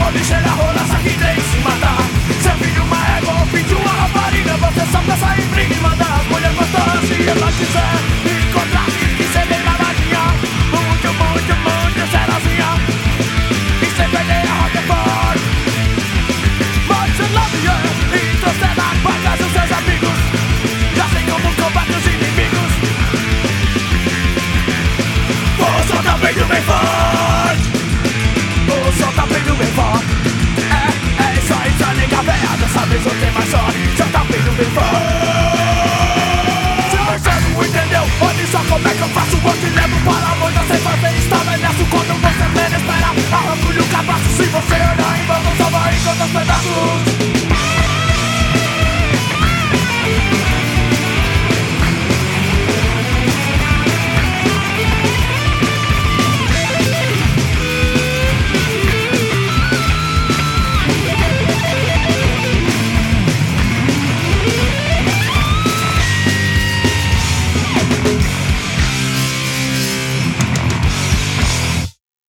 pode cheirar rola, só que tem que se matar. Seu filho uma égua ou filho de uma rapariga, você só pensa em briga e mandar as mulheres gostosas. Se ela quiser encontrar que cê vem naradinha, muito, muito, muito zerozinha, e cê perder a Roquefort. Mas eu love you, e trouxe ela pra casa dos seus amigos. Já sei como combate os inimigos. O som tá vindo bem forte, o som tá vindo bem forte. É isso aí, já nega véia, dessa vez eu tenho mais sorte. Já tá vindo bem forte. Se você não entendeu, olha só como é que eu faço. Eu te levo para onde você vai ver estar.